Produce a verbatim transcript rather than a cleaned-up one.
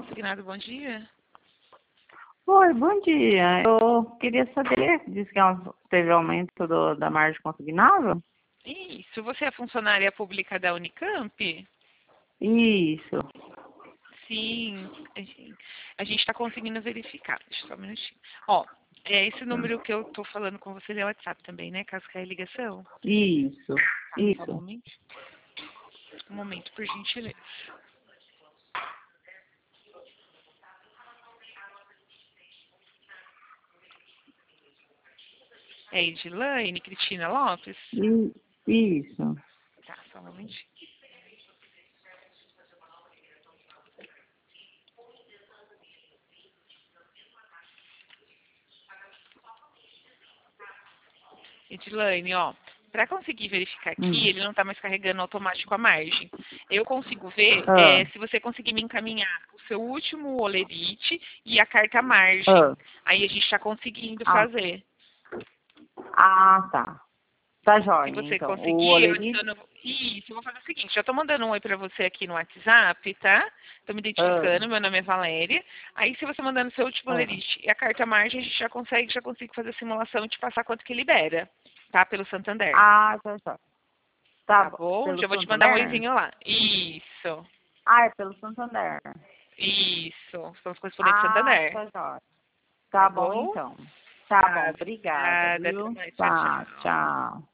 Consignado, bom dia. Oi, bom dia. Eu queria saber, disse que é um- teve aumento do, da margem consignável? Isso, você é funcionária pública da Unicamp? Isso. Sim, a gente está conseguindo verificar. Deixa eu só um minutinho. Ó, é esse número que eu estou falando com vocês é o WhatsApp também, né? Caso caia a ligação. Isso. Tá, só um Isso. momento. Um momento, por gentileza. É Edilane Cristina Lopes? I- Isso. Tá, só um momentinho. Edilane, ó, para conseguir verificar Hum. aqui, ele não está mais carregando automático a margem. Eu consigo ver Ah, é, se você conseguir me encaminhar o seu último olerite e a carta margem. ah, Aí a gente está conseguindo ah, fazer. ah, tá. Tá Se jóia, você então. O conseguir, eu olerite? adiciono... Isso, eu vou fazer o seguinte, já estou mandando um oi para você aqui no WhatsApp, tá? Estou me Ah, identificando, meu nome é Valéria. Aí se você mandando o seu último ah. olerite e a carta margem, a gente já consegue, já consigo fazer a simulação e te passar quanto que libera, tá? Pelo Santander. Ah, tá jóia. Tá Tá bom. bom? Pelo Já vou te mandar um Santander? oizinho lá. Isso. Ah, é pelo Santander. Isso. Somos correspondentes Ah, Santander. tá jóia. Tá Tá bom, bom? então. Tá bom, Tá, obrigada, obrigada. Até viu? mais. Tchau, Tá, tchau. tchau.